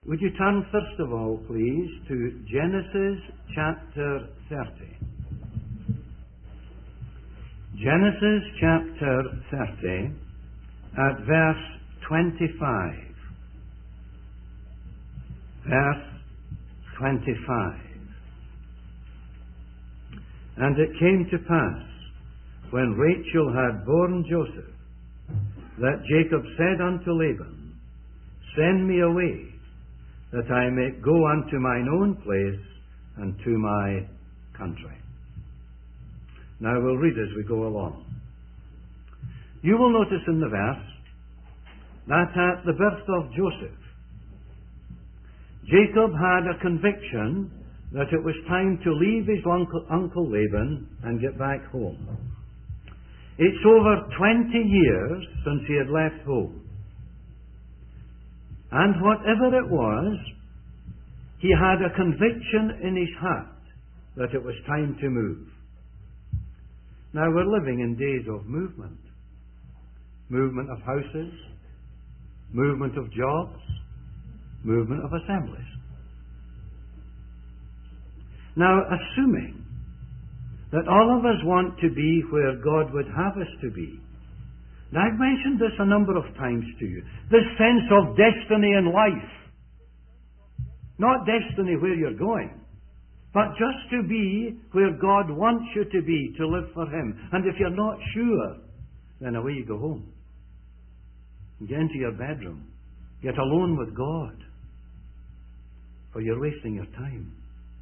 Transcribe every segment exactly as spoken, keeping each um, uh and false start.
Would you turn first of all, please, to Genesis chapter thirty. Genesis chapter thirty at verse twenty-five. Verse twenty-five. And it came to pass, when Rachel had borne Joseph, that Jacob said unto Laban, Send me away, that I may go unto mine own place and to my country. Now we'll read as we go along. You will notice in the verse that at the birth of Joseph, Jacob had a conviction that it was time to leave his uncle, uncle Laban and get back home. It's over twenty years since he had left home. And whatever it was, he had a conviction in his heart that it was time to move. Now we're living in days of movement. Movement of houses, movement of jobs, movement of assemblies. Now, assuming that all of us want to be where God would have us to be, now I've mentioned this a number of times to you, this sense of destiny in life. Not destiny where you're going, but just to be where God wants you to be, to live for Him. And if you're not sure, then away you go home. Get into your bedroom. Get alone with God. For you're wasting your time.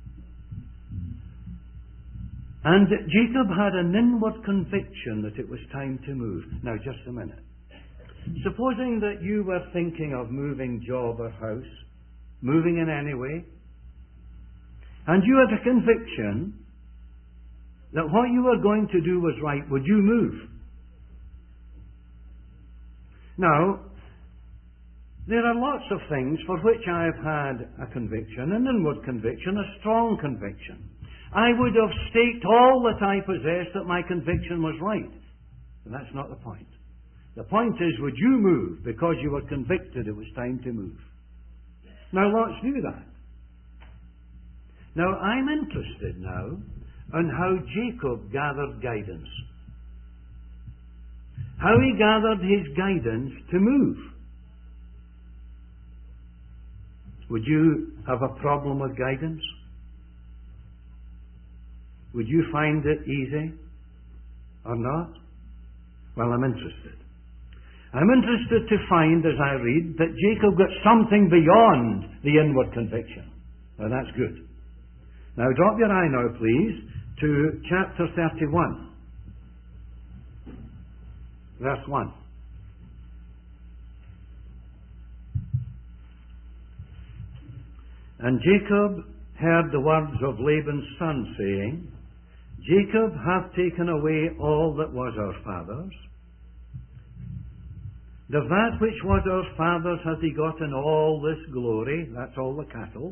And Jacob had an inward conviction that it was time to move. Now, just a minute. Supposing that you were thinking of moving job or house, moving in any way, and you had a conviction that what you were going to do was right, would you move? Now, there are lots of things for which I have had a conviction, an inward conviction, a strong conviction. I would have staked all that I possessed that my conviction was right. And that's not the point. The point is, would you move because you were convicted it was time to move? Now, lots do that. Now, I'm interested now in how Jacob gathered guidance. How he gathered his guidance to move. Would you have a problem with guidance? Would you find it easy or not? Well, I'm interested. I'm interested to find, as I read, that Jacob got something beyond the inward conviction. Now, that's good. Now, drop your eye now, please, to chapter thirty-one. Verse one. And Jacob heard the words of Laban's son, saying, Jacob hath taken away all that was our father's. The that which was our father's hath he gotten all this glory, that's all the cattle.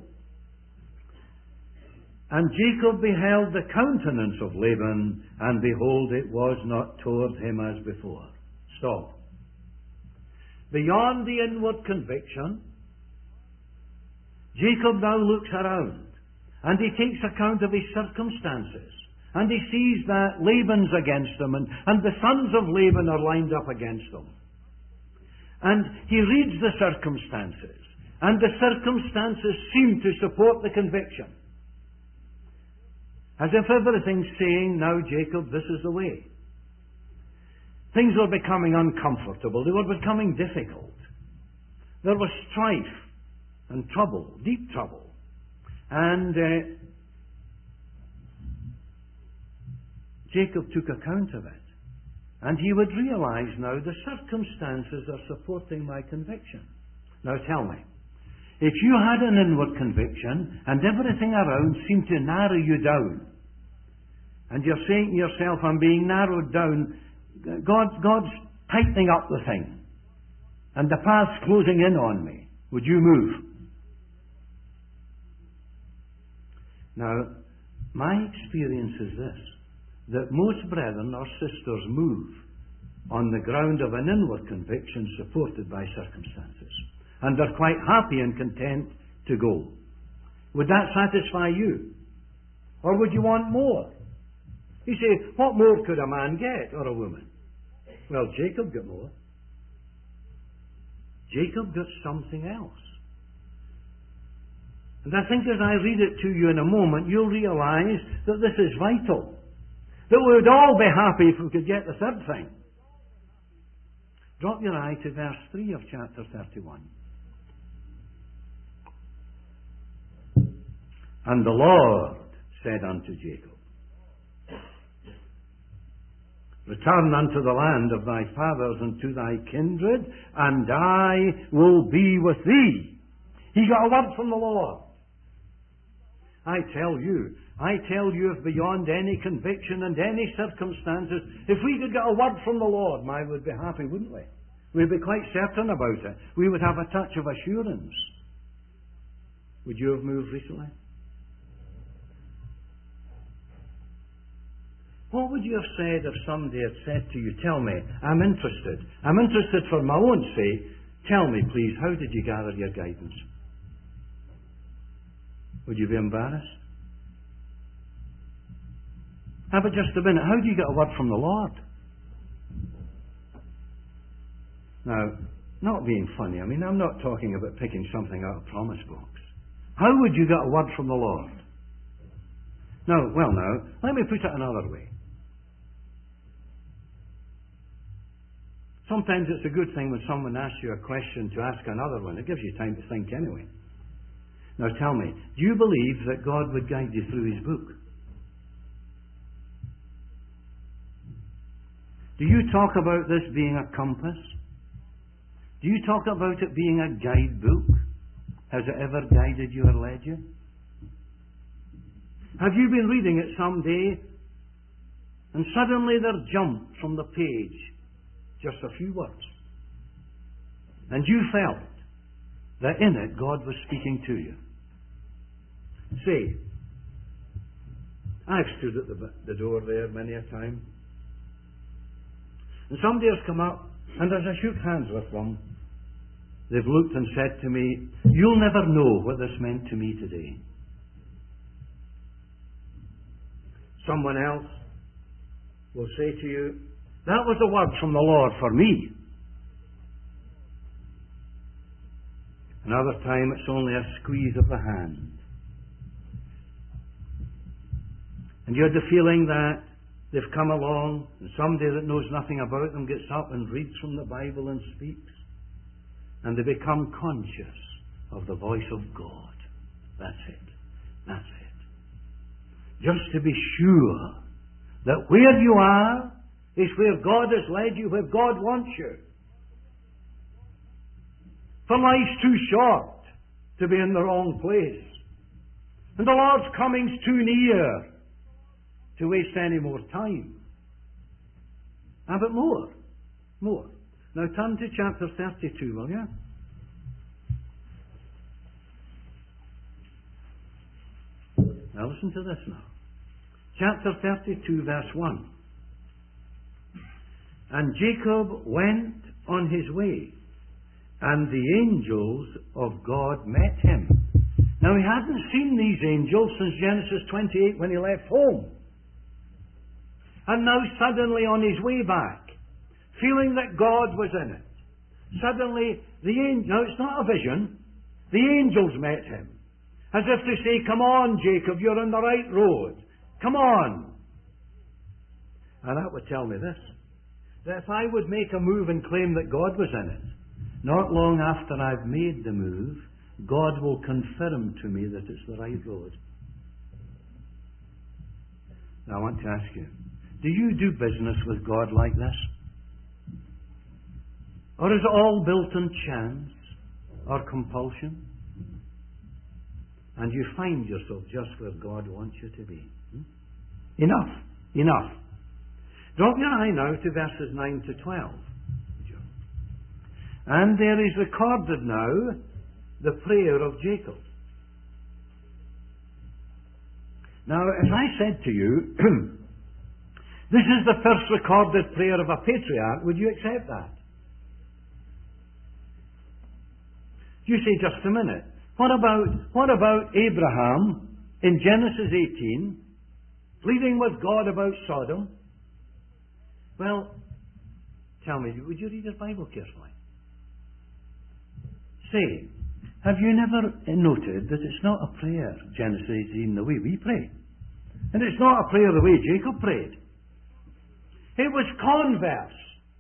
And Jacob beheld the countenance of Laban, and behold, it was not toward him as before. Stop. Beyond the inward conviction, Jacob now looks around, and he takes account of his circumstances. And he sees that Laban's against him, and, and the sons of Laban are lined up against him. And he reads the circumstances, and the circumstances seem to support the conviction. As if everything's saying, now Jacob, this is the way. Things were becoming uncomfortable. They were becoming difficult. There was strife and trouble, deep trouble. And uh, Jacob took account of it. And he would realize now the circumstances are supporting my conviction. Now tell me, if you had an inward conviction and everything around seemed to narrow you down, and you're saying to yourself, I'm being narrowed down, God, God's tightening up the thing, and the path's closing in on me, would you move? Now, my experience is this, that most brethren or sisters move on the ground of an inward conviction supported by circumstances. And they're quite happy and content to go. Would that satisfy you? Or would you want more? You say, what more could a man get, or a woman? Well, Jacob got more. Jacob got something else. And I think as I read it to you in a moment, you'll realize that this is vital. That we would all be happy if we could get the third thing. Drop your eye to verse three of chapter thirty-one. And the Lord said unto Jacob, return unto the land of thy fathers and to thy kindred, and I will be with thee. He got a word from the Lord. I tell you, I tell you, if beyond any conviction and any circumstances, if we could get a word from the Lord, my, we'd be happy, wouldn't we? We'd be quite certain about it. We would have a touch of assurance. Would you have moved recently? What would you have said if somebody had said to you, tell me, I'm interested. I'm interested for my own sake. Tell me, please, how did you gather your guidance? Would you be embarrassed? How about just a minute? How do you get a word from the Lord? Now, not being funny, I mean, I'm not talking about picking something out of a promise box. How would you get a word from the Lord? Now, well now, let me put it another way. Sometimes it's a good thing when someone asks you a question to ask another one. It gives you time to think anyway. Now tell me, do you believe that God would guide you through His book? Do you talk about this being a compass? Do you talk about it being a guidebook? Has it ever guided you or led you? Have you been reading it some day and suddenly there jumped from the page just a few words, and you felt that in it God was speaking to you? Say, I've stood at the, the door there many a time, and somebody has come up, and as I shook hands with them, they've looked and said to me, you'll never know what this meant to me today. Someone else will say to you, that was a word from the Lord for me. Another time it's only a squeeze of the hand. And you had the feeling that they've come along and somebody that knows nothing about them gets up and reads from the Bible and speaks. And they become conscious of the voice of God. That's it. That's it. Just to be sure that where you are is where God has led you, where God wants you. For life's too short to be in the wrong place. And the Lord's coming's too near to waste any more time. Ah, but more. More. Now turn to chapter thirty-two, will you? Now listen to this now. Chapter thirty-two, verse one. And Jacob went on his way, and the angels of God met him. Now he hadn't seen these angels since Genesis twenty-eight when he left home. And now suddenly on his way back, feeling that God was in it, suddenly the angel, now it's not a vision, the angels met him. As if to say, come on Jacob, you're on the right road. Come on. And that would tell me this, that if I would make a move and claim that God was in it, not long after I've made the move, God will confirm to me that it's the right road. Now I want to ask you, do you do business with God like this? Or is it all built on chance or compulsion? And you find yourself just where God wants you to be. Hmm? Enough. Enough. Drop your eye now to verses nine to twelve. And there is recorded now the prayer of Jacob. Now, as I said to you, this is the first recorded prayer of a patriarch. Would you accept that? You say, just a minute. What about, what about Abraham in Genesis eighteen, pleading with God about Sodom? Well, tell me, would you read your Bible carefully? Say, have you never noted that it's not a prayer, Genesis eighteen, the way we pray? And it's not a prayer the way Jacob prayed. It was converse.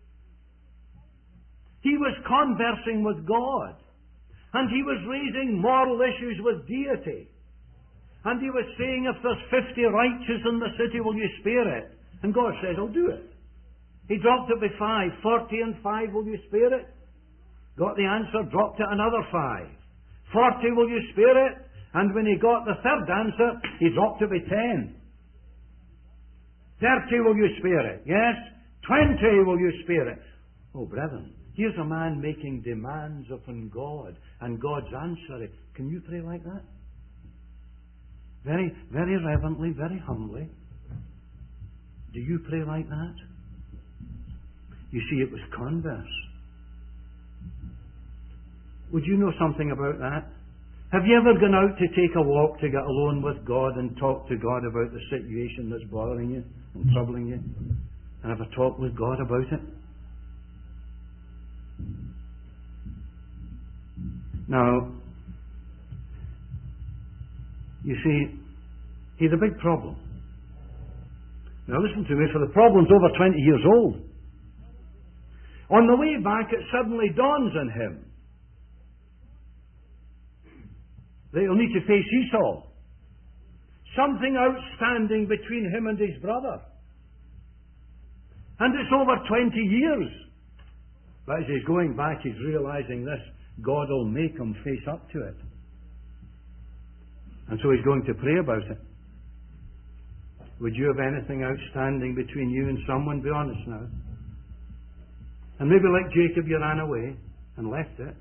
He was conversing with God. And he was raising moral issues with deity. And he was saying, if there's fifty righteous in the city, will you spare it? And God says, I'll do it. He dropped it by five. Forty and five, will you spare it? Got the answer, dropped it another five. Forty, will you spare it? And when he got the third answer, he dropped it by ten. Thirty, will you spare it? Yes. Twenty, will you spare it? Oh, brethren, here's a man making demands upon God, and God's answer. Can you pray like that? Very, very reverently, very humbly. Do you pray like that? You see, it was converse. Would you know something about that? Have you ever gone out to take a walk to get alone with God and talk to God about the situation that's bothering you and troubling you? And have a talk with God about it? Now, you see, he's a big problem. Now listen to me, for the problem's over twenty years old. On the way back, it suddenly dawns on him that he'll need to face Esau. Something outstanding between him and his brother. And it's over twenty years. But as he's going back, he's realizing this. God will make him face up to it. And so he's going to pray about it. Would you have anything outstanding between you and someone? Be honest now. And maybe like Jacob, you ran away and left it.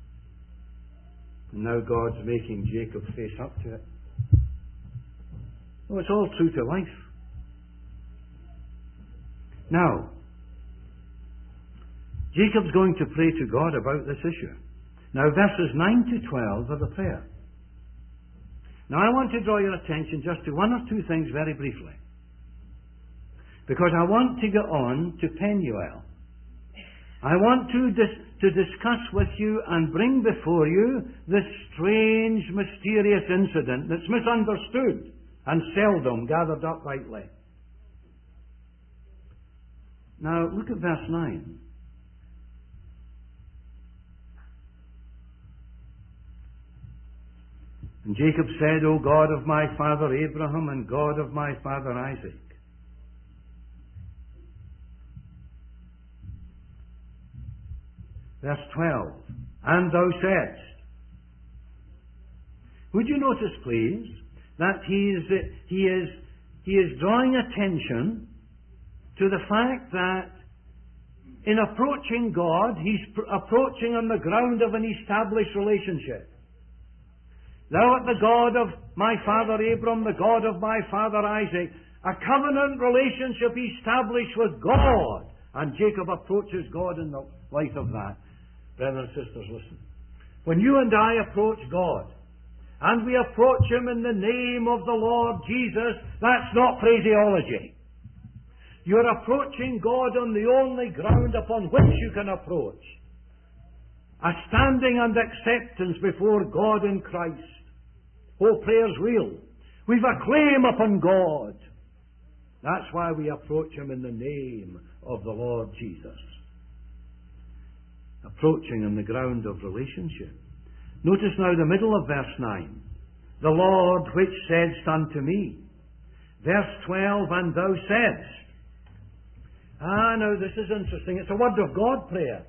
And now God's making Jacob face up to it. Oh, it's all true to life. Now, Jacob's going to pray to God about this issue. Now, verses nine to twelve are the prayer. Now, I want to draw your attention just to one or two things very briefly. Because I want to get on to Penuel. I want to, dis- to discuss with you and bring before you this strange, mysterious incident that's misunderstood and seldom gathered up rightly. Now, look at verse nine. And Jacob said, O God of my father Abraham and God of my father Isaac. Verse twelve. And thou saidst. Would you notice, please, that he is, he is, he is drawing attention to the fact that in approaching God, he's pr- approaching on the ground of an established relationship. Thou art the God of my father Abram, the God of my father Isaac. A covenant relationship established with God. And Jacob approaches God in the light of that. Brothers and sisters, listen. When you and I approach God, and we approach Him in the name of the Lord Jesus, that's not phraseology. You're approaching God on the only ground upon which you can approach. A standing and acceptance before God in Christ. Oh, prayer's real. We've a claim upon God. That's why we approach Him in the name of the Lord Jesus. Approaching on the ground of relationship. Notice now the middle of verse nine. The Lord which saidst unto me. Verse twelve, and thou saidst. Ah, now this is interesting. It's a word of God prayer.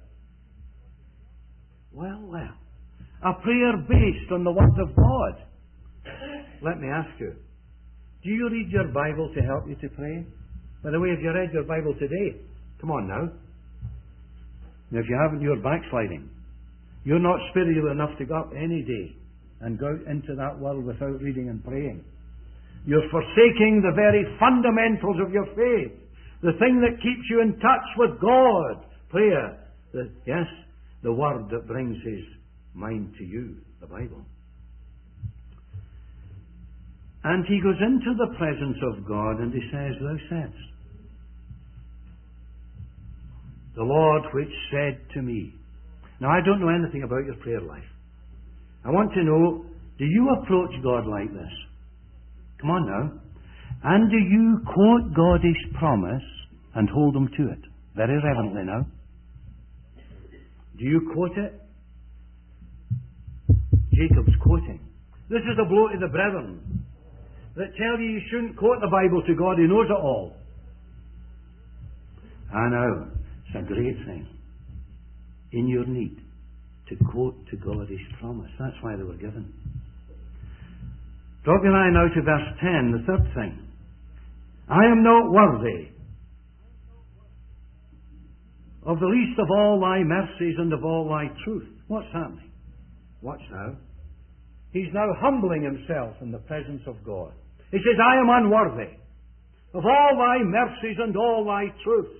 Well, well. A prayer based on the word of God. Let me ask you, do you read your Bible to help you to pray? By the way, have you read your Bible today? Come on now. Now, if you haven't, you're backsliding. You're not spiritual enough to go up any day and go out into that world without reading and praying. You're forsaking the very fundamentals of your faith. The thing that keeps you in touch with God. Prayer. The, yes, the word that brings His mind to you, the Bible. And he goes into the presence of God and he says, Thou saidst, the Lord which said to me. Now, I don't know anything about your prayer life. I want to know, do you approach God like this? Come on now. And do you quote God's promise and hold him to it? Very reverently now. Do you quote it? Jacob's quoting. This is a blow to the brethren that tell you you shouldn't quote the Bible to God. He knows it all. I know. It's a great thing. In your need to quote to God his promise. That's why they were given. Drop your eye now to verse ten, the third thing. I am not worthy of the least of all thy mercies and of all thy truth. What's happening? Watch now. He's now humbling himself in the presence of God. He says, I am unworthy of all thy mercies and all thy truth.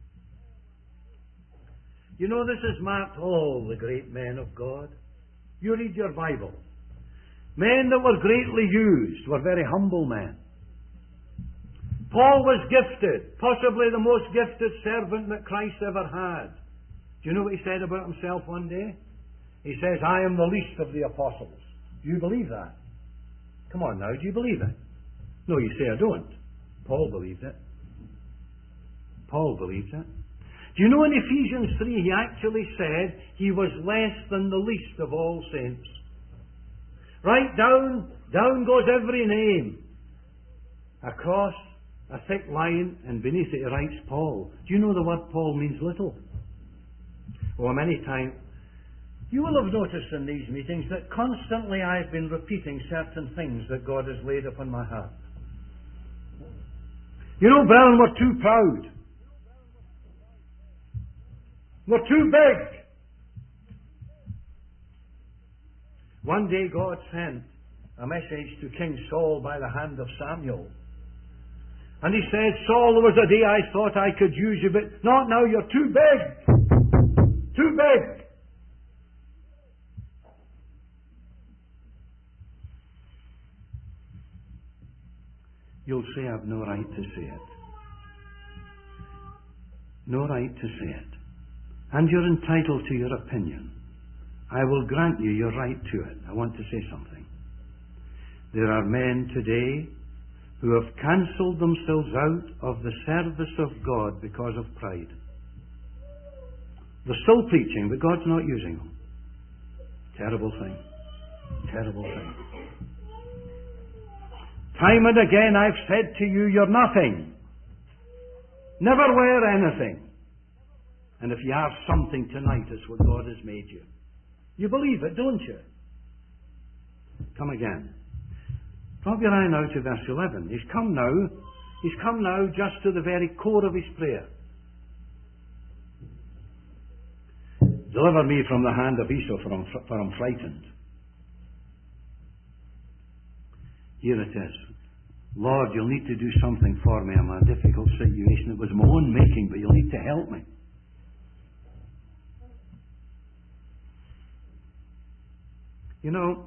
You know, this has marked all the great men of God. You read your Bible. Men that were greatly used were very humble men. Paul was gifted, possibly the most gifted servant that Christ ever had. Do you know what he said about himself one day? He says, I am the least of the apostles. Do you believe that? Come on now, do you believe it? No, you say I don't. Paul believed it. Paul believed it. Do you know in Ephesians three he actually said he was less than the least of all saints? Right down, down goes every name. Across a thick line, and beneath it he writes Paul. Do you know the word Paul means little? Well, many times, you will have noticed in these meetings that constantly I've been repeating certain things that God has laid upon my heart. You know, brethren, we're too proud. We're too big. One day God sent a message to King Saul by the hand of Samuel. And he said, Saul, there was a day I thought I could use you, but not now, you're too big. Too big. You'll say I've no right to say it. No right to say it. And you're entitled to your opinion. I will grant you your right to it. I want to say something. There are men today who have cancelled themselves out of the service of God because of pride. They're still preaching, but God's not using them. Terrible thing. Terrible thing. Time and again I've said to you, you're nothing. Never were anything. And if you have something tonight, it's what God has made you. You believe it, don't you? Come again. Drop your eye now to verse eleven. He's come now. He's come now just to the very core of his prayer. Deliver me from the hand of Esau, for I'm, for I'm frightened. Here it is. Lord, you'll need to do something for me. I'm in a difficult situation. It was my own making, but you'll need to help me. You know,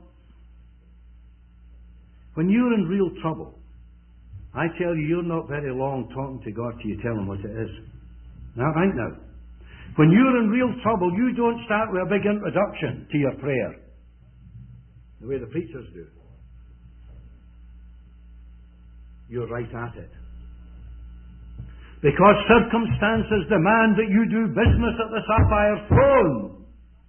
when you're in real trouble, I tell you, you're not very long talking to God till you tell him what it is. Now, right now. When you're in real trouble, you don't start with a big introduction to your prayer, the way the preachers do. You're right at it. Because circumstances demand that you do business at the sapphire throne.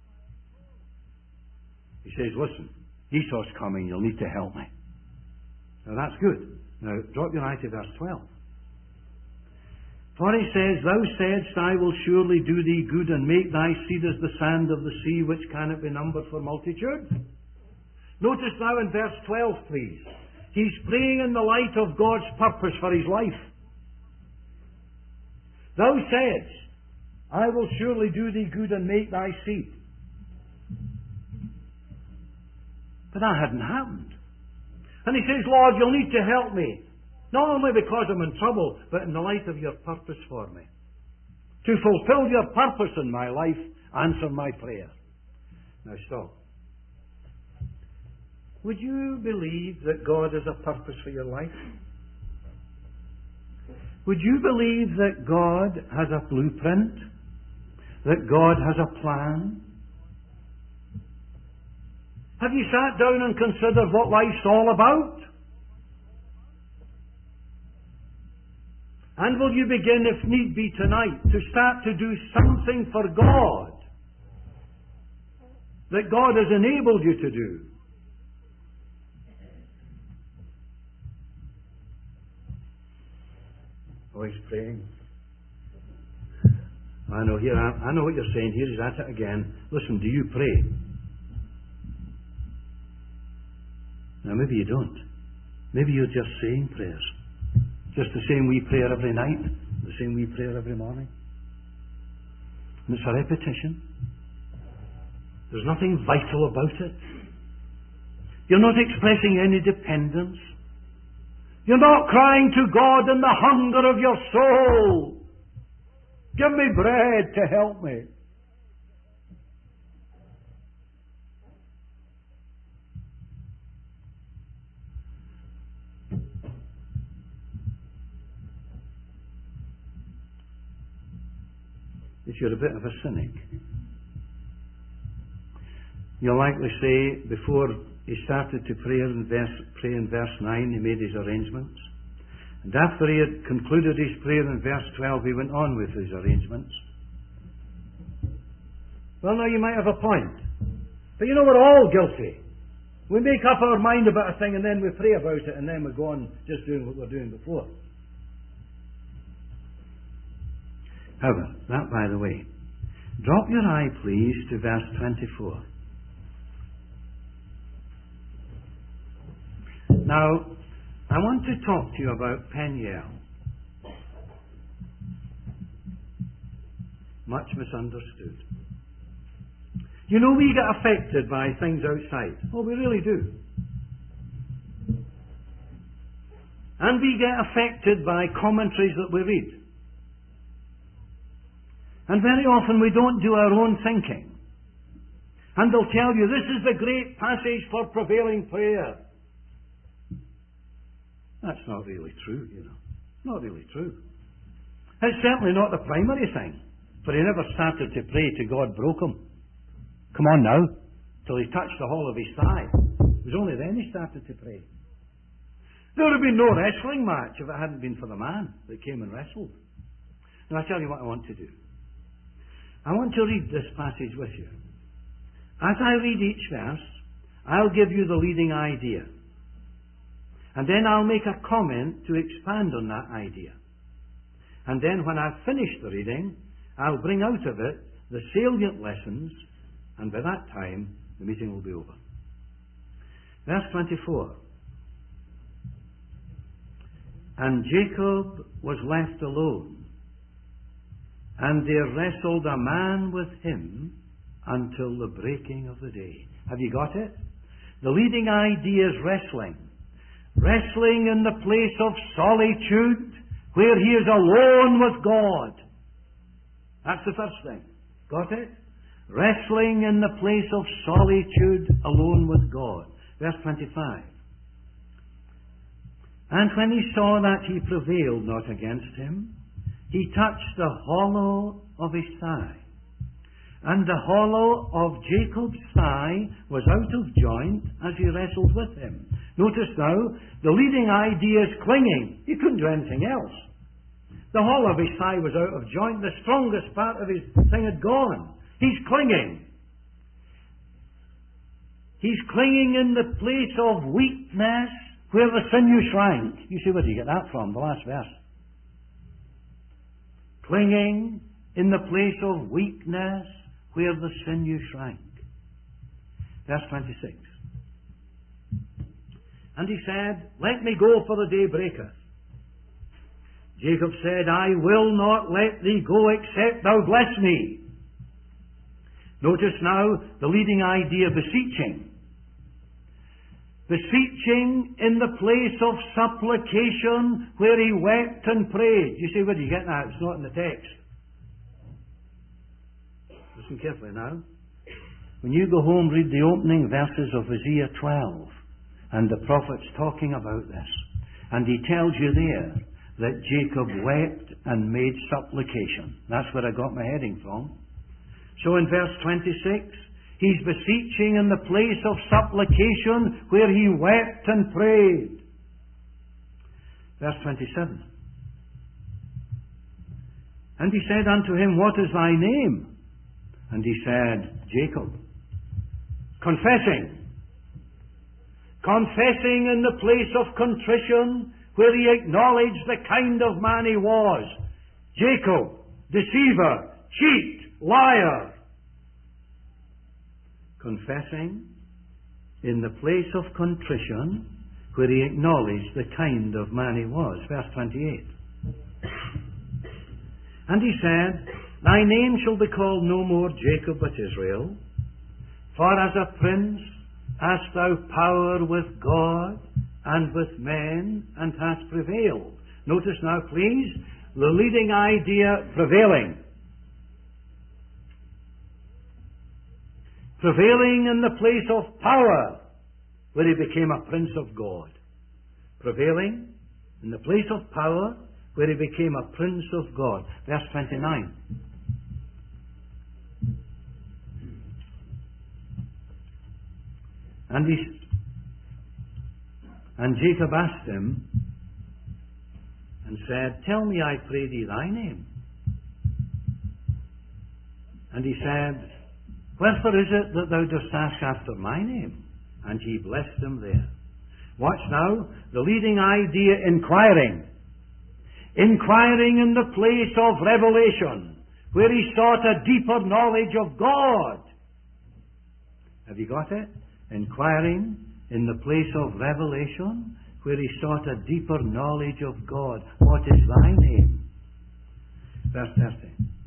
He says, listen, Esau's coming, you'll need to help me. Now that's good. Now drop your eye to verse twelve. For he says, Thou saidst, I will surely do thee good and make thy seed as the sand of the sea, which cannot be numbered for multitude. Notice now in verse twelve, please. He's praying in the light of God's purpose for his life. Thou saidst, I will surely do thee good and make thy seed. But that hadn't happened. And he says, Lord, you'll need to help me. Not only because I'm in trouble, but in the light of your purpose for me. To fulfill your purpose in my life, answer my prayer. Now stop. Would you believe that God has a purpose for your life? Would you believe that God has a blueprint? That God has a plan? Have you sat down and considered what life's all about? And will you begin, if need be tonight, to start to do something for God that God has enabled you to do? Oh, he's praying. I know here. I, I know what you're saying. Here he's at it again. Listen, do you pray? Now, maybe you don't. Maybe you're just saying prayers. Just the same wee prayer every night, the same wee prayer every morning. And it's a repetition. There's nothing vital about it. You're not expressing any dependence. You're not crying to God in the hunger of your soul. Give me bread to help me. If you're a bit of a cynic, you'll likely say, before he started to pray in verse, pray in verse nine, he made his arrangements. And after he had concluded his prayer in verse twelve, he went on with his arrangements. Well, now you might have a point. But you know, we're all guilty. We make up our mind about a thing and then we pray about it and then we go on just doing what we we're doing before. However, that by the way, drop your eye please to verse twenty-four. Now, I want to talk to you about Peniel. Much misunderstood. You know, we get affected by things outside. Oh, we really do. And we get affected by commentaries that we read. And very often we don't do our own thinking. And they'll tell you, this is the great passage for prevailing prayer. That's not really true, you know. Not really true. It's certainly not the primary thing. For he never started to pray till God broke him. Come on now. Till he touched the hollow of his thigh. It was only then he started to pray. There would have been no wrestling match if it hadn't been for the man that came and wrestled. Now I tell you what I want to do. I want to read this passage with you. As I read each verse, I'll give you the leading idea. And then I'll make a comment to expand on that idea. And then when I've finished the reading, I'll bring out of it the salient lessons, and by that time, the meeting will be over. Verse twenty-four. And Jacob was left alone, and there wrestled a man with him until the breaking of the day. Have you got it? The leading idea is wrestling. Wrestling in the place of solitude, where he is alone with God. That's the first thing. Got it? Wrestling in the place of solitude, alone with God. Verse twenty-five. And when he saw that he prevailed not against him, he touched the hollow of his thigh. And the hollow of Jacob's thigh was out of joint as he wrestled with him. Notice now, the leading idea is clinging. He couldn't do anything else. The hollow of his thigh was out of joint. The strongest part of his thing had gone. He's clinging. He's clinging in the place of weakness where the sinew shrank. You see, where do you get that from? The last verse. Clinging in the place of weakness where the sinew shrank. Verse twenty-six. And he said, let me go, for the day breaketh. Jacob said, I will not let thee go except thou bless me. Notice now the leading idea, beseeching. Beseeching in the place of supplication where he wept and prayed. You see, where do you get that? It's not in the text. Listen carefully now. When you go home, read the opening verses of Isaiah twelve. And the prophet's talking about this. And he tells you there that Jacob wept and made supplication. That's where I got my heading from. So in verse twenty-six, he's beseeching in the place of supplication where he wept and prayed. Verse twenty-seven. And he said unto him, What is thy name? And he said, Jacob. Confessing. Confessing in the place of contrition where he acknowledged the kind of man he was. Jacob, deceiver, cheat, liar. Confessing in the place of contrition where he acknowledged the kind of man he was. Verse twenty-eight. And he said, Thy name shall be called no more Jacob but Israel, for as a prince hast thou power with God and with men, and hast prevailed. Notice now, please, the leading idea, prevailing. Prevailing in the place of power, where he became a prince of God. Prevailing in the place of power, where he became a prince of God. Verse twenty-nine. And he, and Jacob asked him and said, Tell me, I pray thee, thy name. And he said, Wherefore is it that thou dost ask after my name? And he blessed him there. Watch now, the leading idea, inquiring. Inquiring in the place of revelation, where he sought a deeper knowledge of God. Have you got it? Inquiring in the place of revelation, where he sought a deeper knowledge of God. What is thy name? Verse thirty.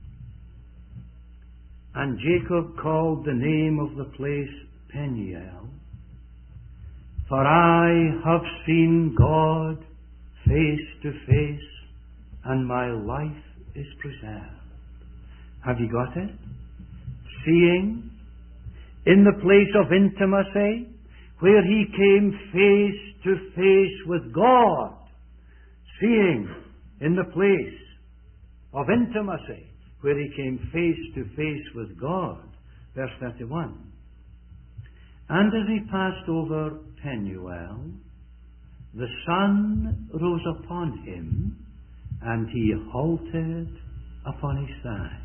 And Jacob called the name of the place Peniel, for I have seen God face to face, and my life is preserved. Have you got it? Seeing in the place of intimacy, where he came face to face with God. Seeing in the place of intimacy, where he came face to face with God. Verse thirty-one. And as he passed over Penuel, the sun rose upon him, and he halted upon his thigh.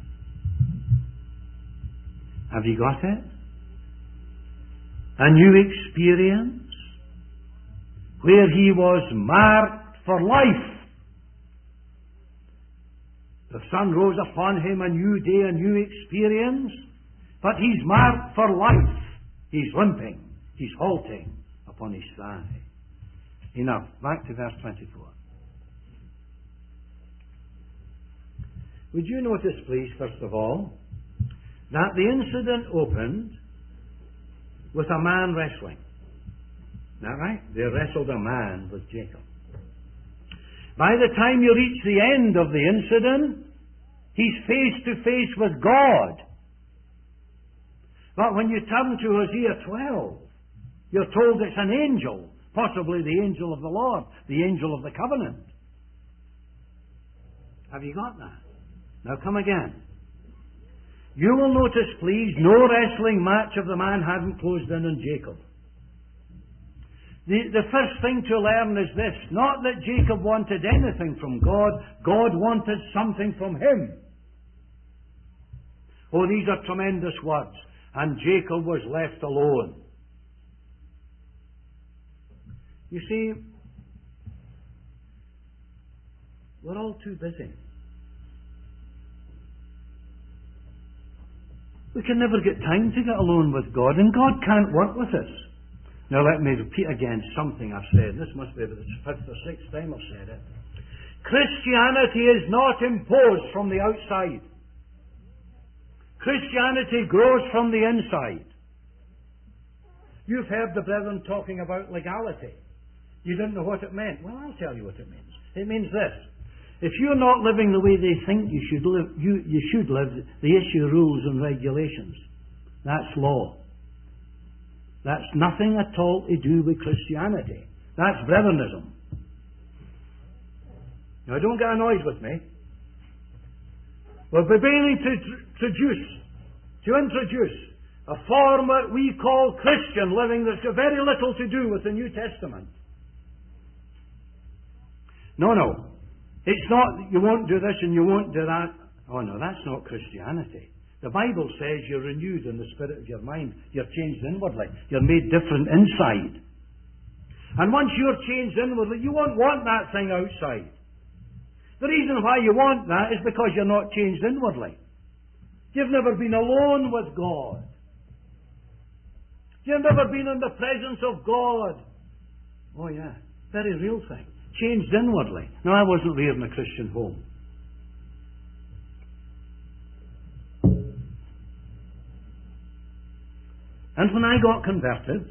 Have you got it? A new experience where he was marked for life. The sun rose upon him, a new day, a new experience, but he's marked for life. He's limping. He's halting upon his thigh. Enough. Back to verse twenty-four. Would you notice, please, first of all, that the incident opened with a man wrestling. Is that right? They wrestled a man with Jacob. By the time you reach the end of the incident, he's face to face with God. But when you turn to Hosea twelve, you're told it's an angel, possibly the angel of the Lord, the angel of the covenant. Have you got that? Now come again. You will notice, please, no wrestling match of the man hadn't closed in on Jacob. The, the first thing to learn is this, not that Jacob wanted anything from God, God wanted something from him. Oh, these are tremendous words. And Jacob was left alone. You see, we're all too busy. We can never get time to get alone with God, and God can't work with us. Now let me repeat again something I've said. This must be the fifth or sixth time I've said it. Christianity is not imposed from the outside. Christianity grows from the inside. You've heard the brethren talking about legality. You didn't know what it meant. Well, I'll tell you what it means. It means this. If you're not living the way they think you should live, you, you should live, they issue rules and regulations. That's law. That's nothing at all to do with Christianity. That's Brethernism. Now, don't get annoyed with me. We're beginning to introduce, to introduce a form that we call Christian living that's got very little to do with the New Testament. No, no. It's not, you won't do this and you won't do that. Oh no, that's not Christianity. The Bible says you're renewed in the spirit of your mind. You're changed inwardly. You're made different inside. And once you're changed inwardly, you won't want that thing outside. The reason why you want that is because you're not changed inwardly. You've never been alone with God. You've never been in the presence of God. Oh yeah, very real thing. Changed inwardly. No, I wasn't reared in a Christian home. And when I got converted,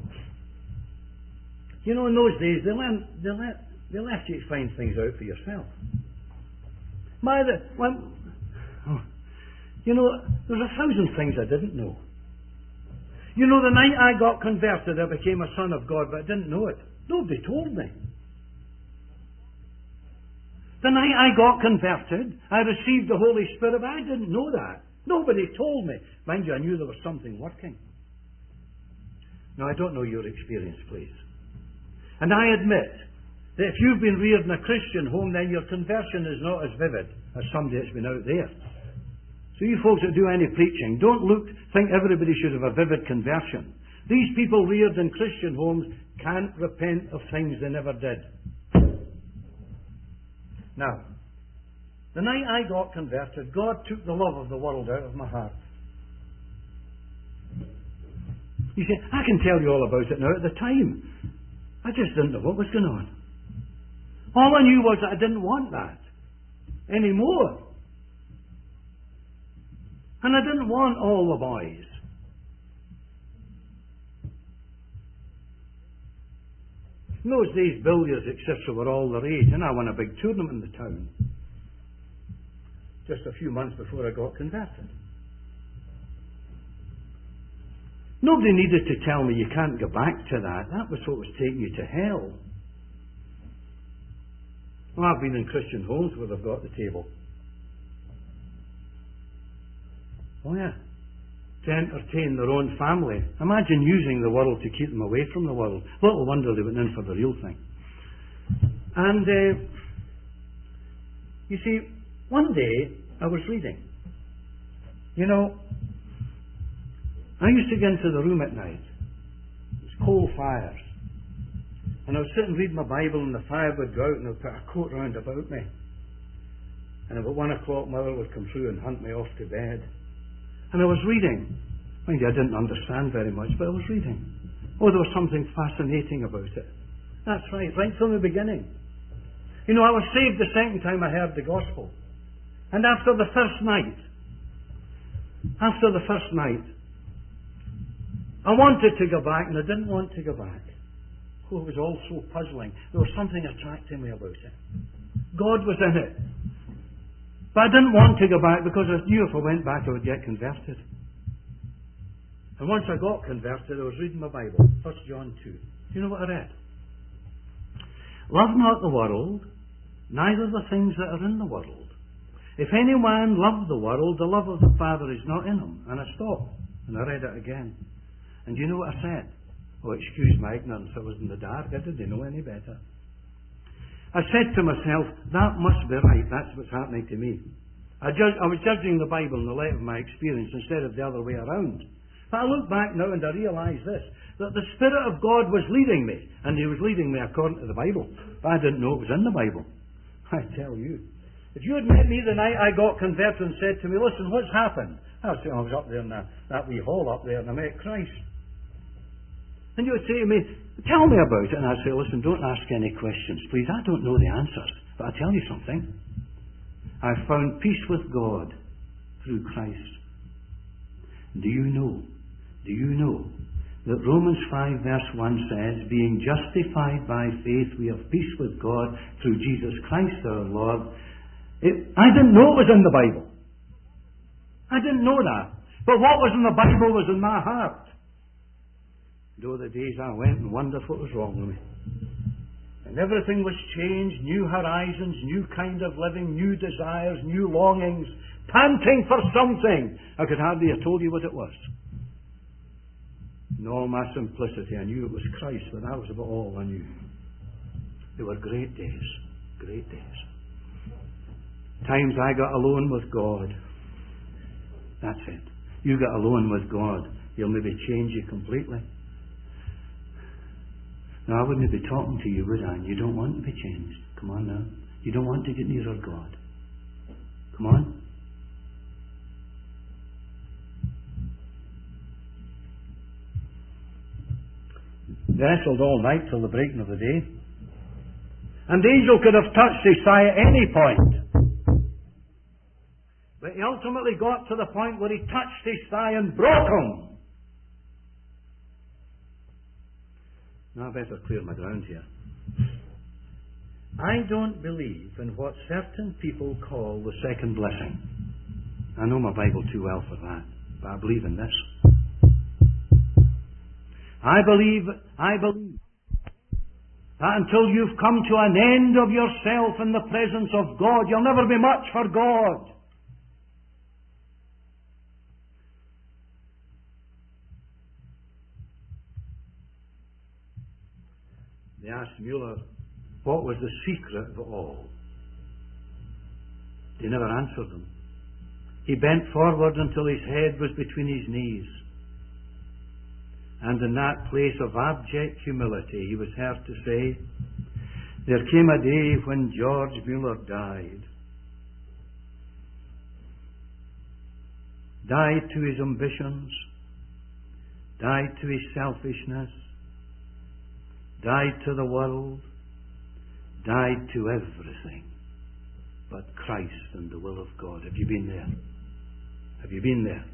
you know, in those days, they, learned, they, let, they left you to find things out for yourself. My, the, when, oh, you know, there's a thousand things I didn't know. You know, the night I got converted, I became a son of God, but I didn't know it. Nobody told me. The night I got converted, I received the Holy Spirit, but I didn't know that. Nobody told me. Mind you, I knew there was something working. Now, I don't know your experience, please. And I admit that if you've been reared in a Christian home, then your conversion is not as vivid as somebody that's been out there. So you folks that do any preaching, don't look, think everybody should have a vivid conversion. These people reared in Christian homes can't repent of things they never did. Now, the night I got converted, God took the love of the world out of my heart. You see, I can tell you all about it now. At the time, I just didn't know what was going on. All I knew was that I didn't want that anymore. And I didn't want all the boys. In those days, billiards, et cetera were all the rage, and I won a big tournament in the town just a few months before I got converted. Nobody needed to tell me you can't go back to that. That was what was taking you to hell. Well, I've been in Christian homes where they've got the table. Oh yeah. To entertain their own family. Imagine using the world to keep them away from the world. Little wonder they went in for the real thing. And, uh, you see, one day I was reading. You know, I used to get into the room at night. It was coal fires. And I would sit and read my Bible and the fire would go out and I would put a coat round about me. And about one o'clock Mother would come through and hunt me off to bed. And I was reading. Mind you, I didn't understand very much, but I was reading. Oh, there was something fascinating about it. That's right, right from the beginning. You know, I was saved the second time I heard the gospel. And after the first night, after the first night, I wanted to go back and I didn't want to go back. Oh, it was all so puzzling. There was something attracting me about it. God was in it. But I didn't want to go back because I knew if I went back I would get converted. And once I got converted, I was reading my Bible, First John two. Do you know what I read? Love not the world, neither the things that are in the world. If any man love the world, the love of the Father is not in him. And I stopped, and I read it again. And do you know what I said? Oh, excuse my ignorance, I was in the dark, I didn't know any better. I said to myself, that must be right, that's what's happening to me. I, ju- I was judging the Bible in the light of my experience instead of the other way around. But I look back now and I realise this, that the Spirit of God was leading me, and He was leading me according to the Bible. But I didn't know it was in the Bible. I tell you. If you had met me the night I got converted and said to me, listen, what's happened? I would say, oh, I was up there in that, that wee hall up there and I met Christ. And you would say to me, tell me about it. And I'd say, listen, don't ask any questions, please. I don't know the answers. But I'll tell you something. I've found peace with God through Christ. Do you know, do you know that Romans five verse one says, being justified by faith, we have peace with God through Jesus Christ our Lord. It, I didn't know it was in the Bible. I didn't know that. But what was in the Bible was in my heart. Though the days I went and wondered what was wrong with me. And everything was changed, new horizons, new kind of living, new desires, new longings, panting for something. I could hardly have told you what it was. In all my simplicity, I knew it was Christ, but that was about all I knew. They were great days, great days. Times I got alone with God. That's it. You get alone with God, He'll maybe change you completely. Now, I wouldn't be talking to you, would I? You don't want to be changed. Come on now. You don't want to get nearer God. Come on. They wrestled all night till the breaking of the day. And the angel could have touched his thigh at any point. But he ultimately got to the point where he touched his thigh and broke him. Now I better clear my ground here. I don't believe in what certain people call the second blessing. I know my Bible too well for that, but I believe in this. I believe, I believe that until you've come to an end of yourself in the presence of God, you'll never be much for God. They asked Mueller, what was the secret of it all? He never answered them. He bent forward until his head was between his knees. And in that place of abject humility, he was heard to say, there came a day when George Mueller died. Died to his ambitions, died to his selfishness, died to the world, died to everything but Christ and the will of God. Have you been there? Have you been there?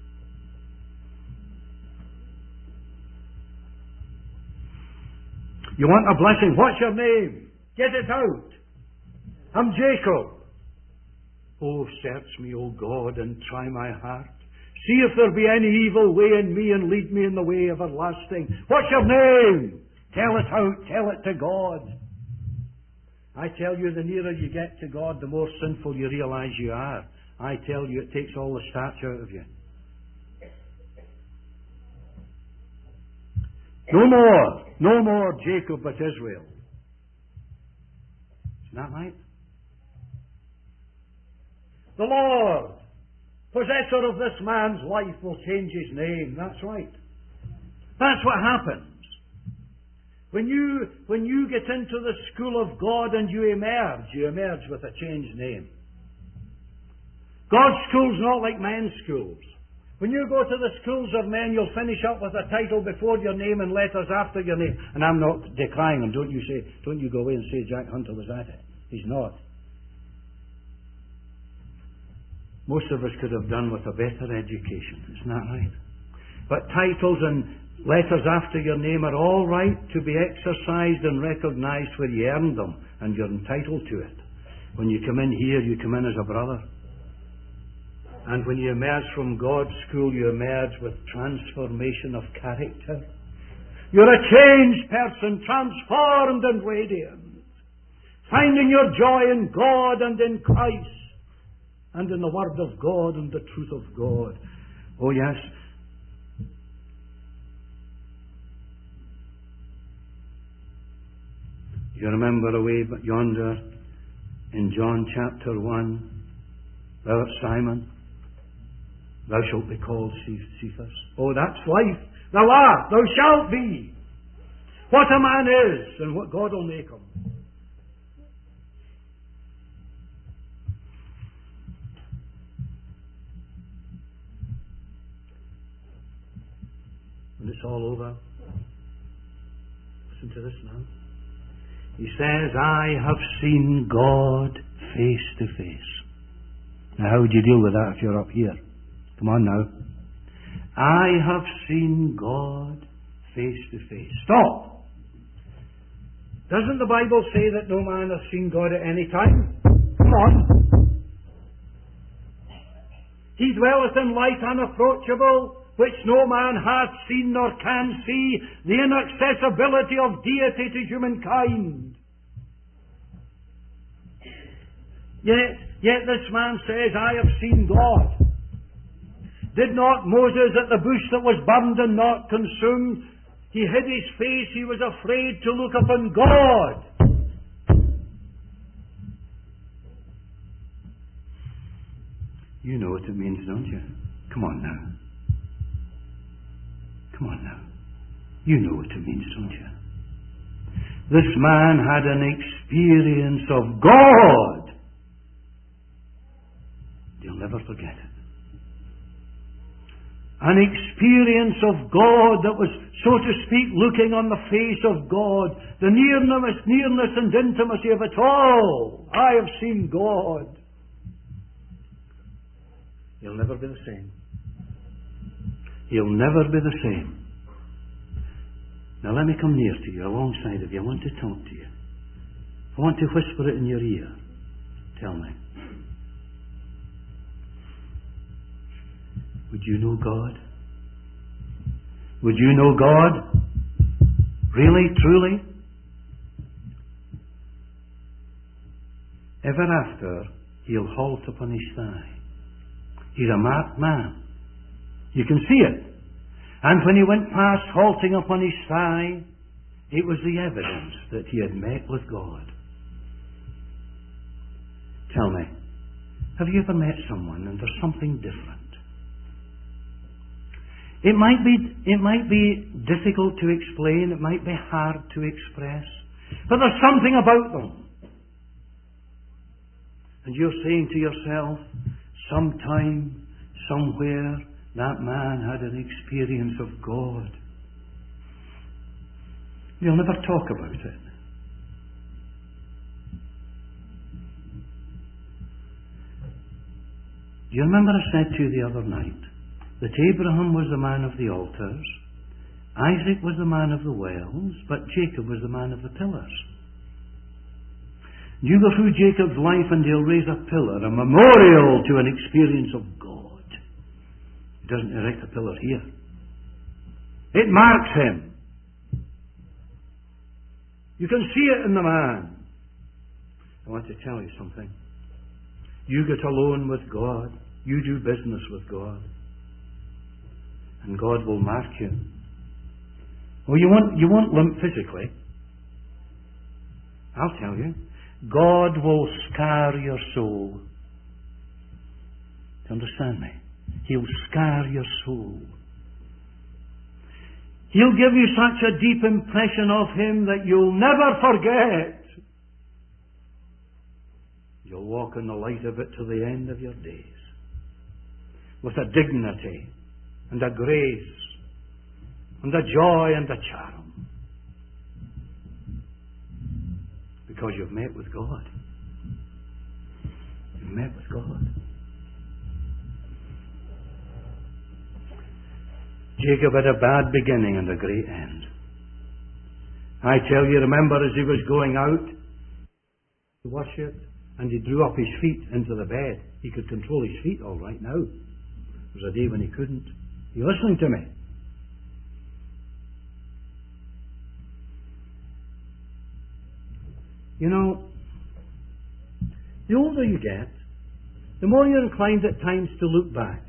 You want a blessing? What's your name? Get it out. I'm Jacob. Oh, search me, O God, and try my heart. See if there be any evil way in me, and lead me in the way everlasting. What's your name? Tell it out. Tell it to God. I tell you, the nearer you get to God, the more sinful you realize you are. I tell you, it takes all the starch out of you. No more, no more Jacob but Israel. Isn't that right? The Lord, possessor of this man's life, will change his name. That's right. That's what happens. When you, when you get into the school of God and you emerge, you emerge with a changed name. God's school's not like men's schools. When you go to the schools of men, you'll finish up with a title before your name and letters after your name. And I'm not decrying him. Don't you say, don't you go away and say Jack Hunter was at it. He's not. Most of us could have done with a better education. Isn't that right? But titles and letters after your name are all right to be exercised and recognized where you earned them, and you're entitled to it. When you come in here, you come in as a brother. And when you emerge from God's school, you emerge with transformation of character. You're a changed person, transformed and radiant, finding your joy in God and in Christ, and in the Word of God and the truth of God. Oh yes. You remember away yonder in John chapter one, thou art Simon, thou shalt be called Cephas. Oh, that's life. Thou art, thou shalt be. What a man is, and what God will make him. When it's all over, listen to this now. He says, I have seen God face to face. Now, how would you deal with that if you're up here? Come on now. I have seen God face to face. Stop! Doesn't the Bible say that no man has seen God at any time? Come on. He dwelleth in light unapproachable, which no man hath seen nor can see, the inaccessibility of deity to humankind. Yet, yet this man says, I have seen God. Did not Moses at the bush that was burned and not consumed, he hid his face, he was afraid to look upon God. You know what it means, don't you? Come on now. Come on now. You know what it means, don't you? This man had an experience of God. You'll never forget it. An experience of God that was, so to speak, looking on the face of God. The nearness, nearness and intimacy of it all. I have seen God. He'll never be the same. He'll never be the same. Now let me come near to you, alongside of you. I want to talk to you. I want to whisper it in your ear. Tell me. Would you know God? Would you know God? Really, truly? Ever after, he'll halt upon his thigh. He's a marked man. You can see it. And when he went past halting upon his thigh, it was the evidence that he had met with God. Tell me, have you ever met someone and there's something different? It might be, it might be difficult to explain, it might be hard to express, but there's something about them. And you're saying to yourself, sometime, somewhere, that man had an experience of God. You'll never talk about it. Do you remember I said to you the other night that Abraham was the man of the altars, Isaac was the man of the wells, but Jacob was the man of the pillars? You go through Jacob's life and he'll raise a pillar, a memorial to an experience of God. He doesn't erect a pillar here. It marks him. You can see it in the man. I want to tell you something. You get alone with God. You do business with God. And God will mark you. Well, you won't, you won't limp physically. I'll tell you. God will scar your soul. Do you understand me? He'll scar your soul. He'll give you such a deep impression of Him that you'll never forget. You'll walk in the light of it to the end of your days. With a dignity and a grace and a joy and a charm. Because you've met with God. You've met with God. Jacob had a bad beginning and a great end. I tell you, remember as he was going out to worship and he drew up his feet into the bed. He could control his feet all right now. There was a day when he couldn't. Are you listening to me? You know, the older you get, the more you're inclined at times to look back.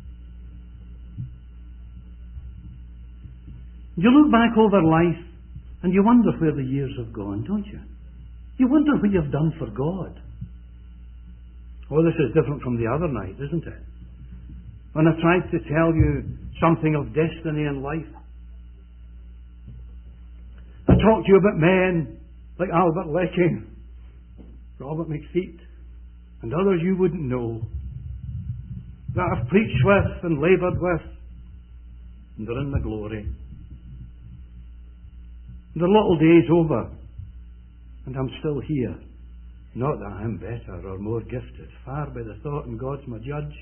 You look back over life and you wonder where the years have gone, don't you? You wonder what you've done for God. Oh, this is different from the other night, isn't it? When I tried to tell you something of destiny in life. I talked to you about men like Albert Leckie, Robert McFeet, and others you wouldn't know, that I've preached with and laboured with, and they're in the glory. The little day's over, and I'm still here. Not that I'm better or more gifted, far by the thought, and God's my judge.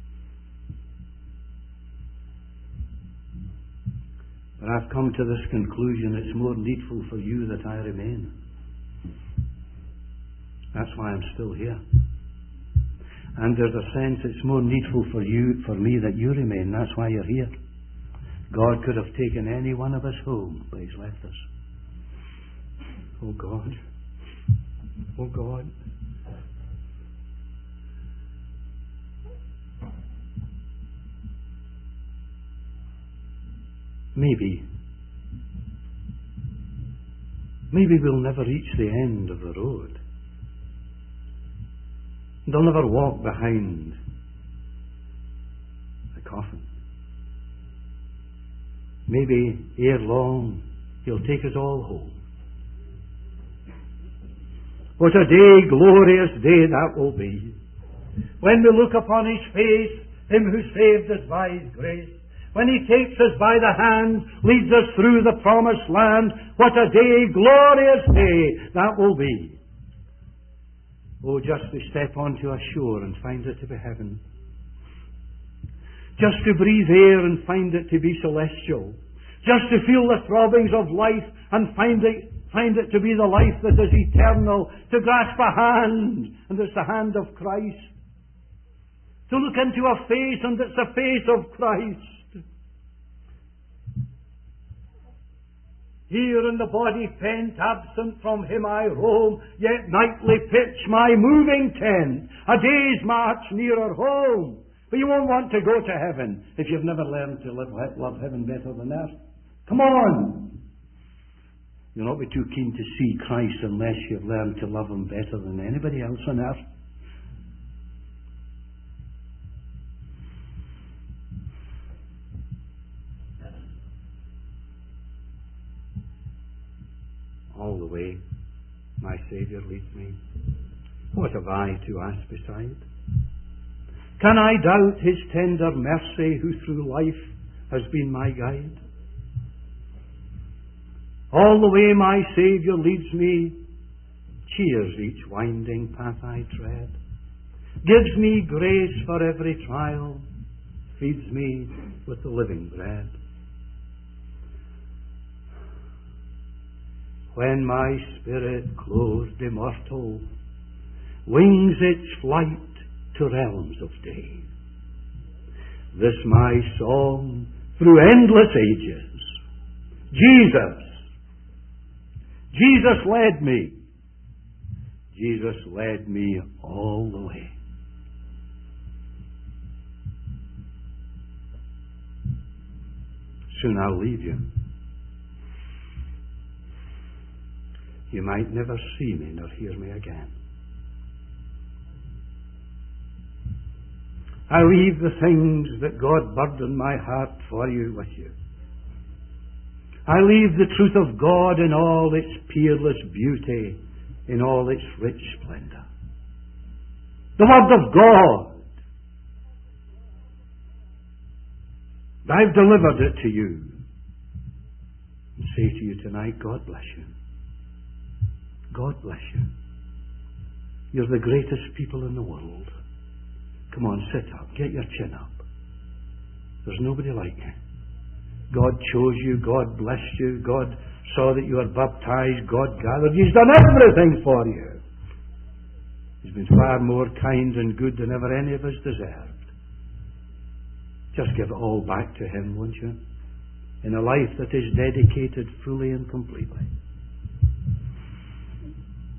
But I've come to this conclusion: it's more needful for you that I remain. That's why I'm still here. And there's a sense it's more needful for you, for me, that you remain. That's why you're here. God could have taken any one of us home, but He's left us. Oh God. Oh God. Maybe. Maybe we'll never reach the end of the road. They'll never walk behind the coffin. Maybe ere long He'll take us all home. What a day, glorious day that will be, when we look upon His face, Him who saved us by His grace, when He takes us by the hand, leads us through the promised land. What a day, glorious day that will be. Oh, just to step onto a shore and find it to be heaven. Just to breathe air and find it to be celestial. Just to feel the throbbings of life and find it, find it to be the life that is eternal. To grasp a hand, and it's the hand of Christ. To look into a face, and it's the face of Christ. Here in the body pent, absent from Him I roam, yet nightly pitch my moving tent, a day's march nearer home. But you won't want to go to heaven if you've never learned to live, love heaven better than earth. Come on! You'll not be too keen to see Christ unless you've learned to love Him better than anybody else on earth. All the way my Saviour leads me. What have I to ask beside? Can I doubt His tender mercy, who through life has been my guide? All the way my Saviour leads me, cheers each winding path I tread, gives me grace for every trial, feeds me with the living bread. When my spirit, clothed immortal, wings its flight to realms of day, this my song through endless ages. Jesus, Jesus led me. Jesus led me all the way. Soon I'll leave you. You might never see me nor hear me again. I leave the things that God burdened my heart for you with you. I leave the truth of God in all its peerless beauty, in all its rich splendor. The Word of God. I've delivered it to you. And say to you tonight, God bless you. God bless you. You're the greatest people in the world. Come on, sit up. Get your chin up. There's nobody like you. God chose you. God blessed you. God saw that you were baptized. God gathered you. He's done everything for you. He's been far more kind and good than ever any of us deserved. Just give it all back to Him, won't you? In a life that is dedicated fully and completely.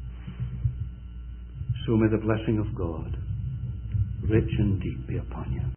So may the blessing of God, rich and deep, be upon you.